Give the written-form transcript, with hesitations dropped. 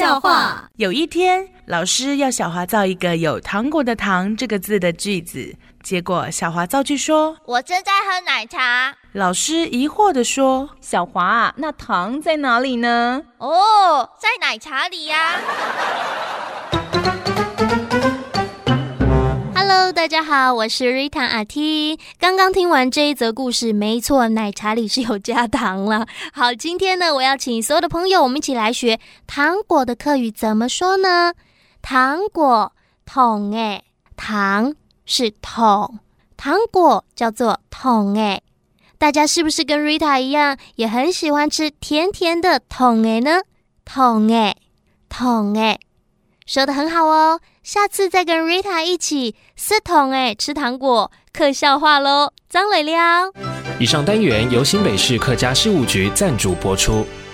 笑话。 有一天，老师要小华造一个有糖果的糖这个字的句子，结果小华造句说： 我正在喝奶茶。 老师疑惑地说： 小华，那糖在哪里呢？ 哦，在奶茶里呀。 Hello， 大家好，我是 Rita 阿 T。刚刚听完这一则故事，没错，奶茶里是有加糖了。好，今天呢，我要请所有的朋友，我们一起来学糖果的客语怎么说呢？糖果，桶诶，糖是桶，糖果叫做桶诶。大家是不是跟 Rita 一样，也很喜欢吃甜甜的桶诶呢？桶诶，桶诶，说得很好哦。下次再跟 Rita 一起撕桶诶吃糖果，客笑话咯。张磊了。 以上单元由新北市客家事务局赞助播出。